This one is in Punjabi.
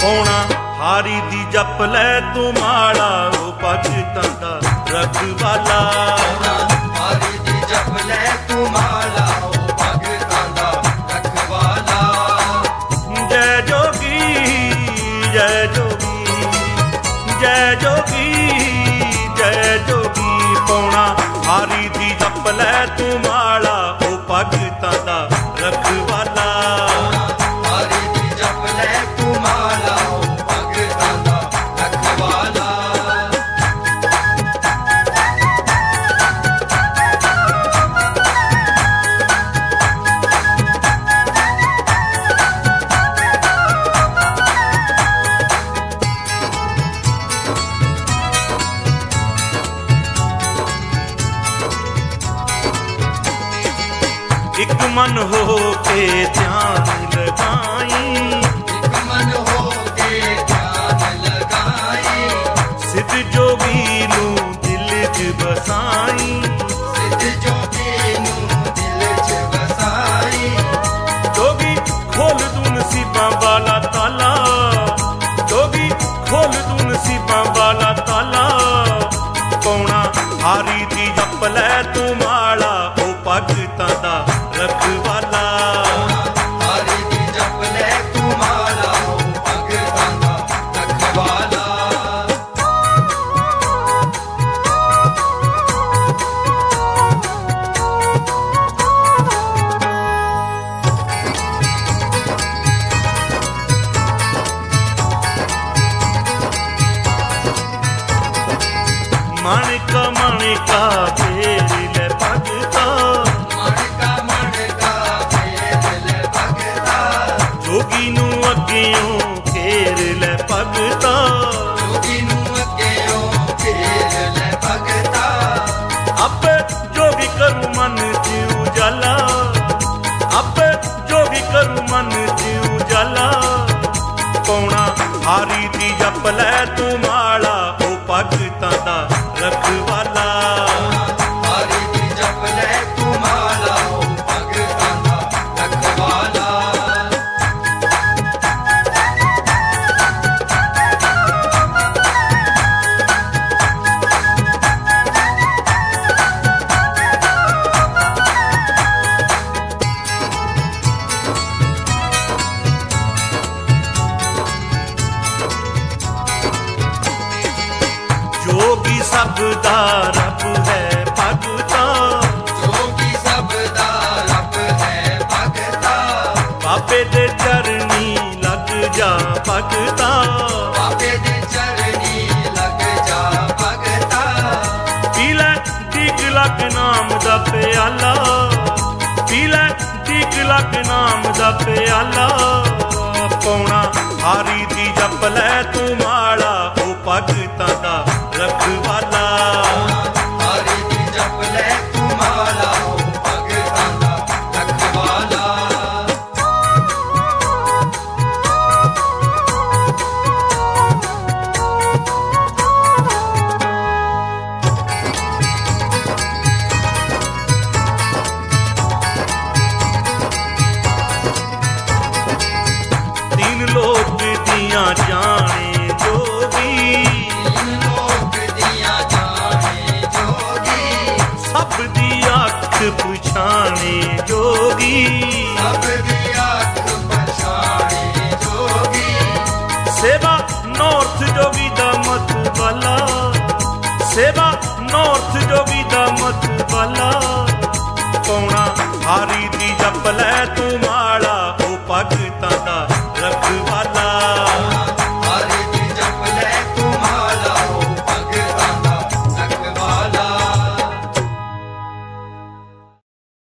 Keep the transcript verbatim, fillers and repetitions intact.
ਪੌਣਾ ਹਾਰੀ ਦੀ ਜਪ ਲੈ ਤੂੰ ਮਾਲਾ, ਉਹ ਭਗਤਾਂ ਦਾ ਰਖਵਾਲਾ। ਹਾਰੀ ਦੀ ਜਪ ਲੈ ਤੂੰ ਮਾਲਾ, ਉਹ ਭਗਤਾਂ ਦਾ ਰਖਵਾਲਾ। ਜੈ ਜੋਗੀ ਜੈ ਜੋਗੀ ਜੈ ਜੋਗੀ ਜੈ ਜੋਗੀ, ਪੌਣਾ ਹਾਰੀ ਦੀ ਜਪ ਲੈ ਤੂੰ ਮਾਲਾ, ਉਹ ਭਗਤਾਂ ਦਾ ਰਖਵਾਲਾ। ਹਾਰੀ ਦੀ ਜਪ ਲੈ ਤੂੰ ਮਾਲਾ, ਉਹ ਭਗਤਾਂ ਦਾ ਰਖਵਾਲਾ। ਇੱਕ ਮਨ ਹੋ ਕੇ ਧਿਆਨ ਲਗਾਈ, ਇੱਕ ਮਨ ਹੋ ਕੇ ਧਿਆਨ ਲਗਾਈ। ਸਿੱਧ ਜੋਗੀ ਨੂੰ ਦਿਲ 'ਚ ਵਸਾਈ, ਸਿੱਧ ਜੋਗੀ ਨੂੰ ਦਿਲ 'ਚ ਵਸਾਈ। ਜੋਗੀ ਖੋਲ ਦੂੰ ਨਸੀਬਾਂ ਵਾਲਾ ਤਾਲਾ, ਜੋਗੀ ਖੋਲ ਦੂੰ ਨਸੀਬਾਂ ਵਾਲਾ ਤਾਲਾ। ਪੌਣਾ ਹਾਰੀ ਦੀ ਜਪ ਲੈ ਤੂੰ ਮਾਲਾ, ਉਹ ਭਗਤਾਂ ਦਾ ਰਖਵਾਲਾ। ਹਾਰੀ ਦੀ ਜਪ ਲੈ ਤੂੰ ਮਾਲਾ, ਉਹ ਭਗਤਾਂ ਦਾ ਰਖਵਾਲਾ। ਮਣਕਾ ਮਣਕਾ ਫੇਰ ਲੈ ਭਗਤਾ, ਮਣਕਾ ਮਣਕਾ ਫੇਰ ਲੈ ਭਗਤਾ। ਜੋਗੀ ਨੂੰ ਅੱਗਿਓਂ ਘੇਰ ਲੈ ਭਗਤਾ, ਜੋਗੀ ਨੂੰ ਅੱਗਿਓਂ ਘੇਰ ਲੈ ਭਗਤਾ। ਆਪੇ ਜੋਗੀ ਕਰੂ ਮਨ 'ਚ ਉਜਾਲਾ, ਆਪੇ ਜੋਗੀ ਕਰੂ ਮਨ 'ਚ ਉਜਾਲਾ। ਪੌਣਾ ਹਾਰੀ ਦੀ ਜਪ ਲੈ ਤੂੰ ਮਾਲਾ, ਉਹ ਭਗਤਾਂ ਦਾ ਰਖਵਾਲਾ। ਹਾਰੀ ਦੀ ਜਪ ਲੈ ਤੂੰ ਮਾਲਾ, ਉਹ ਭਗਤਾਂ ਦਾ ਰਖਵਾਲਾ। ਜੋਗੀ ਸਭ ਦਾ ਰੱਬ ਹੈ ਭਗਤਾ, ਜੋਗੀ ਸਭ ਦਾ ਰੱਬ ਹੈ ਭਗਤਾ। ਬਾਬੇ ਦੇ ਚਰਨੀ ਲੱਗ ਜਾ ਭਗਤਾ। ਬਾਬੇ ਦੇ ਚਰਨੀ ਲੱਗ ਜਾ ਭਗਤਾ। ਪੀ ਲੈ ਦੀਕ ਲੱਗ ਨਾਮ ਦਾ ਪਿਆਲਾ, ਪੀ ਲੈ ਦੀਕ ਲੱਗ ਨਾਮ ਦਾ ਪਿਆਲਾ। ਪੌਣਾ ਹਾਰੀ ਦੀ ਜਪ ਲੈ ਤੂੰ ਮਾਲਾ, ਉਹ ਭਗਤਾਂ ਦਾ ਰਖਵਾਲਾ। ਹਾਰੀ ਦੀ ਜਪ ਲੈ ਤੂੰ ਮਾਲਾ, ਉਹ ਭਗਤਾਂ ਦਾ ਰਖਵਾਲਾ। तीन लोक दियां जाने जोगी, तीन लोक दियां जाने जोगी। सब दी अख पछाणे जोगी। सब दी अख पछाणे जोगी। सेवा नॉर्थ जोगी दा मत वाला, सेवा नॉर्थ